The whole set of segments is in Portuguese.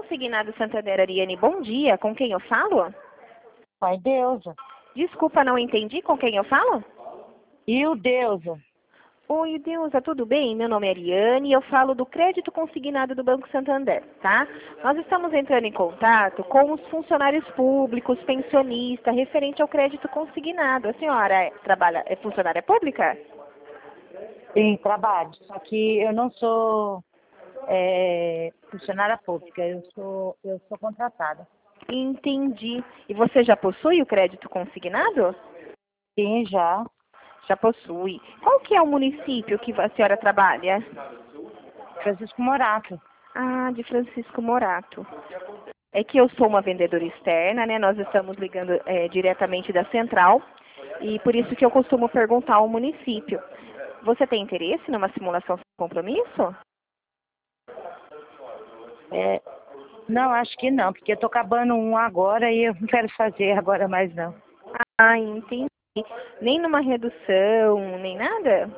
Consignado Santander Ariane, bom dia. Com quem eu falo? Pai Deusa. Desculpa, não entendi. Com quem eu falo? E o Deusa? Oi, Deusa, tudo bem? Meu nome é Ariane e eu falo do crédito consignado do Banco Santander, tá? Nós estamos entrando em contato com os funcionários públicos, pensionistas, referente ao crédito consignado. A senhora é funcionária pública? Sim, trabalho. Só que eu não sou funcionária pública, eu sou contratada. Entendi. E você já possui o crédito consignado? Sim, já. Já possui. Qual que é o município que a senhora trabalha? Francisco Morato. Ah, de Francisco Morato. É que eu sou uma vendedora externa, né? Nós estamos ligando diretamente da central e por isso que eu costumo perguntar ao município. Você tem interesse numa simulação sem compromisso? Não, acho que não, porque eu tô acabando um agora e eu não quero fazer agora mais não. Ah, entendi. Nem numa redução, nem nada?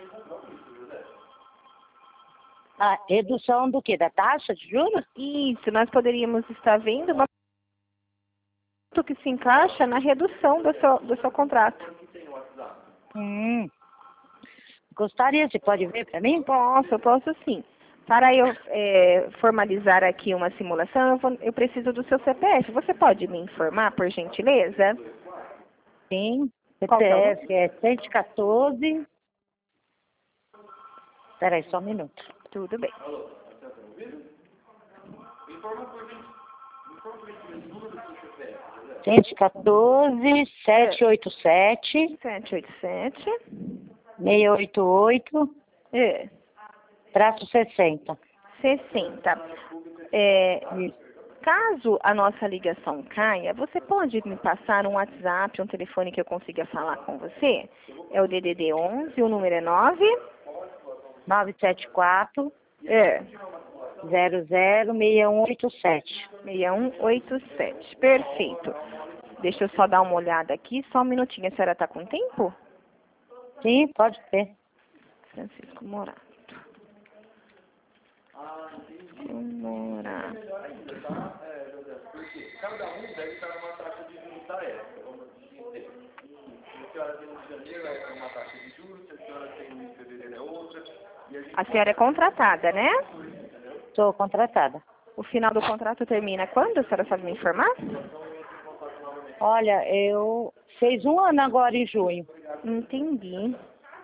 Ah, redução do quê? Da taxa de juros? Isso, nós poderíamos estar vendo uma que se encaixa na redução do seu contrato. Gostaria, você pode ver para mim? Eu posso sim. Para eu formalizar aqui uma simulação, eu preciso do seu CPF. Você pode me informar, por gentileza? Sim. Qual que é o CPF é 114. Peraí, só um minuto. Tudo bem. 114 787 787 688 é, traço 60. 60. Caso a nossa ligação caia, você pode me passar um WhatsApp, um telefone que eu consiga falar com você? É o DDD 11, o número é 9? 974 É. 006187. 6187. Perfeito. Deixa eu só dar uma olhada aqui, só um minutinho. A senhora está com tempo? Sim, pode ser. Francisco Morato. Morato. Cada um deve estar numa taxa de juros da época, vamos dizer. Se a senhora tem um de janeiro, é uma taxa de juros, se a senhora tem um de fevereiro, é outra. A senhora é contratada, né? Sou contratada. O final do contrato termina quando? A senhora sabe me informar? Olha, eu fez um ano agora em junho. Entendi.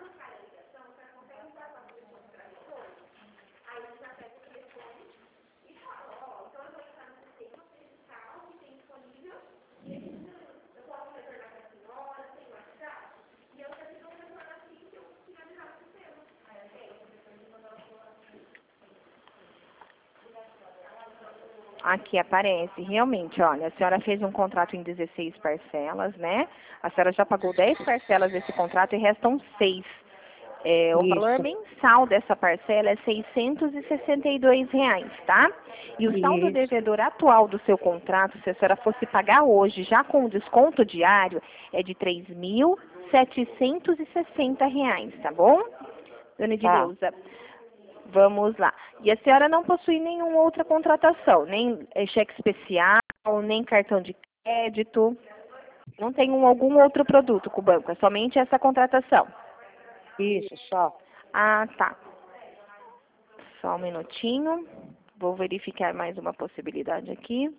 Aqui aparece, realmente, olha, a senhora fez um contrato em 16 parcelas, né? A senhora já pagou 10 parcelas desse contrato e restam 6. O valor mensal dessa parcela é R$ 662, tá? E o saldo devedor atual do seu contrato, se a senhora fosse pagar hoje, já com o desconto diário, é de R$ 3.760, tá bom? Dona Edileuza. Vamos lá. E a senhora não possui nenhuma outra contratação, nem cheque especial, nem cartão de crédito, não tem algum outro produto com o banco, é somente essa contratação. Isso, só. Ah, tá. Só um minutinho. Vou verificar mais uma possibilidade aqui.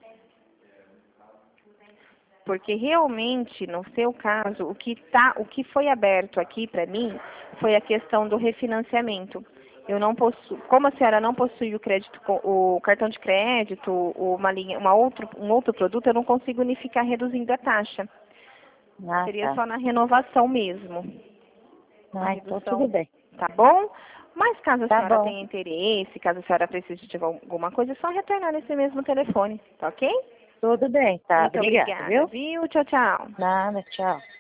Porque realmente, no seu caso, o que foi aberto aqui para mim foi a questão do refinanciamento. Eu não possuo, como a senhora não possui o crédito, o cartão de crédito, um outro produto, eu não consigo unificar reduzindo a taxa. Seria só na renovação mesmo. Então tudo bem. Tá bom? Mas caso a senhora tenha interesse, caso a senhora precise de alguma coisa, é só retornar nesse mesmo telefone, tá ok? Tudo bem, tá. Muito obrigada, viu? Tchau, tchau. Nada, tchau.